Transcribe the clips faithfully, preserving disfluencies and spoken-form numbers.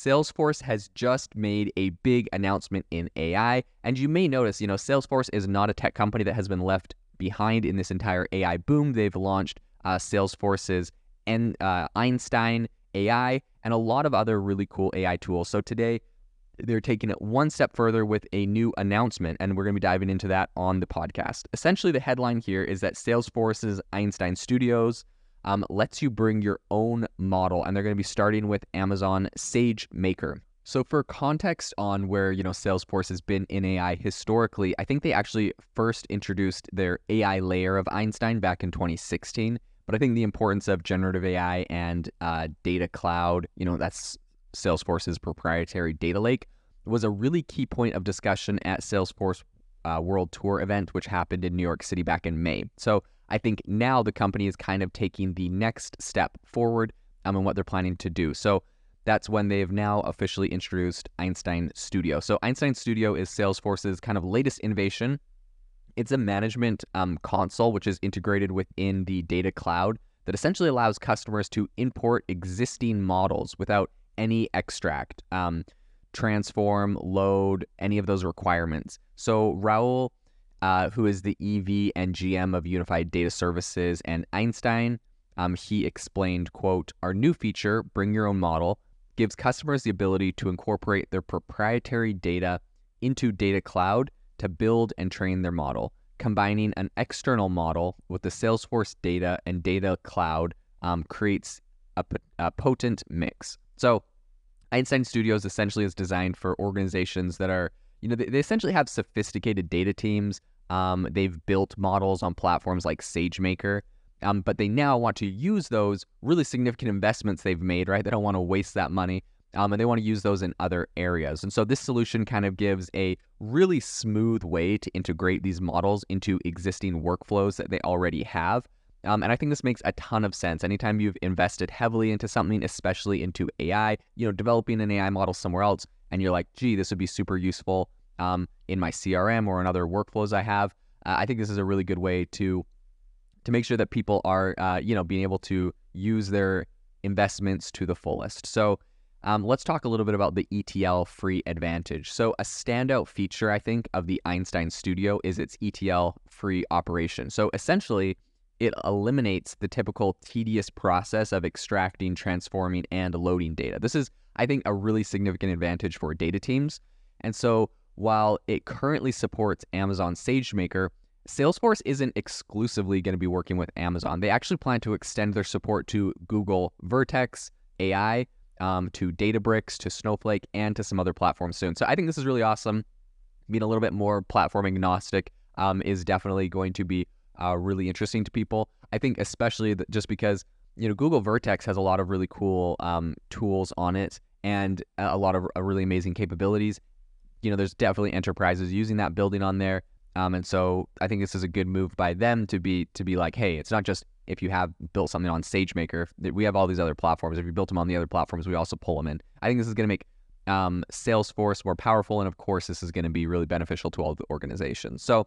Salesforce has just made a big announcement in A I. And you may notice, you know, Salesforce is not a tech company that has been left behind in this entire A I boom. They've launched uh, Salesforce's and uh, Einstein A I and a lot of other really cool A I tools. So today, they're taking it one step further with a new announcement, and we're going to be diving into that on the podcast. Essentially, the headline here is that Salesforce's Einstein Studios um, lets you bring your own model, and they're going to be starting with Amazon SageMaker. So for context on where, you know, Salesforce has been in A I historically, I think they actually first introduced their A I layer of Einstein back in twenty sixteen. But I think the importance of generative A I and uh, data cloud, you know, that's Salesforce's proprietary data lake, was a really key point of discussion at Salesforce uh, World Tour event, which happened in New York City back in May. So I think now the company is kind of taking the next step forward um, in what they're planning to do. So that's when they've now officially introduced Einstein Studio. So Einstein Studio is Salesforce's kind of latest innovation. It's a management um, console, which is integrated within the data cloud that essentially allows customers to import existing models without any extract, um, transform, load, any of those requirements. So Raul, uh, who is the E V and G M of Unified Data Services and Einstein, um, he explained, quote, "Our new feature, Bring Your Own Model, gives customers the ability to incorporate their proprietary data into Data Cloud to build and train their model. Combining an external model with the Salesforce data and Data Cloud um, creates a, a potent mix." So Einstein Studios essentially is designed for organizations that are, you know, they, they essentially have sophisticated data teams. Um, they've built models on platforms like SageMaker, um, but they now want to use those really significant investments they've made, right? They don't want to waste that money, um, and they want to use those in other areas. And so this solution kind of gives a really smooth way to integrate these models into existing workflows that they already have. Um, and I think this makes a ton of sense. Anytime you've invested heavily into something, especially into A I, you know, developing an A I model somewhere else, and you're like, gee, this would be super useful um, in my C R M or in other workflows I have. Uh, I think this is a really good way to to make sure that people are, uh, you know, being able to use their investments to the fullest. So um, let's talk a little bit about the E T L free advantage. So a standout feature, I think, of the Einstein Studio is its E T L free operation. So essentially, it eliminates the typical tedious process of extracting, transforming, and loading data. This is, I think, a really significant advantage for data teams. And so while it currently supports Amazon SageMaker, Salesforce isn't exclusively going to be working with Amazon. They actually plan to extend their support to Google Vertex A I, um, to Databricks, to Snowflake, and to some other platforms soon. So I think this is really awesome. Being a little bit more platform agnostic um, is definitely going to be Uh, really interesting to people. I think especially that just because, you know, Google Vertex has a lot of really cool um, tools on it and a lot of uh, really amazing capabilities. You know, there's definitely enterprises using that building on there. Um, and so I think this is a good move by them to be to be like, hey, it's not just if you have built something on SageMaker, we have all these other platforms. If you built them on the other platforms, we also pull them in. I think this is going to make um, Salesforce more powerful. And of course, this is going to be really beneficial to all the organizations. So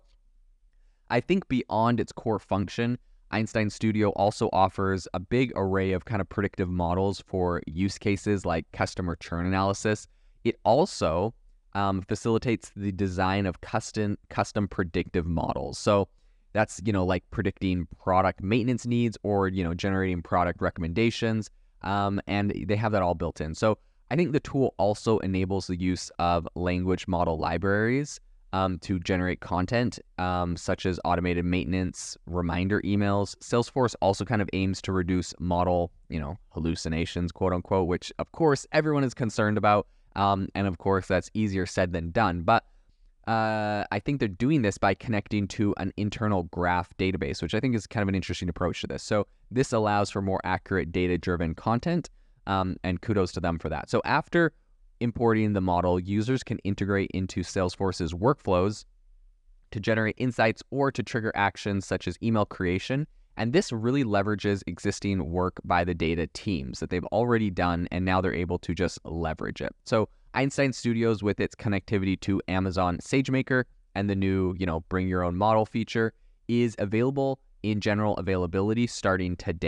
I think beyond its core function, Einstein Studio also offers a big array of kind of predictive models for use cases like customer churn analysis. It also um, facilitates the design of custom custom predictive models. So that's, you know, like predicting product maintenance needs or, you know, generating product recommendations. Um, and they have that all built in. So I think the tool also enables the use of language model libraries Um, to generate content, um, such as automated maintenance, reminder emails. Salesforce also kind of aims to reduce model, you know, hallucinations, quote unquote, which of course everyone is concerned about. Um, and of course that's easier said than done. But uh, I think they're doing this by connecting to an internal graph database, which I think is kind of an interesting approach to this. So this allows for more accurate data-driven content, um, and kudos to them for that. So after importing the model, users can integrate into Salesforce's workflows to generate insights or to trigger actions such as email creation. And this really leverages existing work by the data teams that they've already done, and now they're able to just leverage it. So Einstein Studios, with its connectivity to Amazon SageMaker and the new, you know, Bring Your Own Model feature, is available in general availability starting today.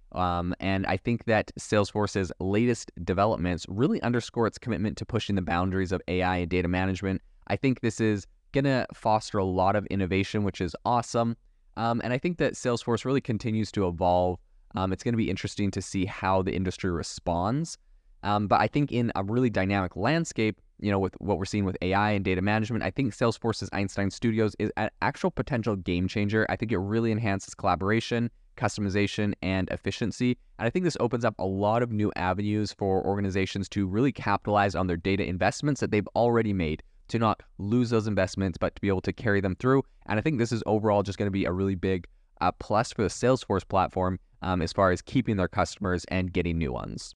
Um, and I think that Salesforce's latest developments really underscore its commitment to pushing the boundaries of A I and data management. I think this is going to foster a lot of innovation, which is awesome. Um, and I think that Salesforce really continues to evolve. Um, it's going to be interesting to see how the industry responds. Um, but I think in a really dynamic landscape, you know, with what we're seeing with A I and data management, I think Salesforce's Einstein Studios is an actual potential game changer. I think it really enhances collaboration, customization, and efficiency. And I think this opens up a lot of new avenues for organizations to really capitalize on their data investments that they've already made, to not lose those investments, but to be able to carry them through. And I think this is overall just going to be a really big uh, plus for the Salesforce platform um, as far as keeping their customers and getting new ones.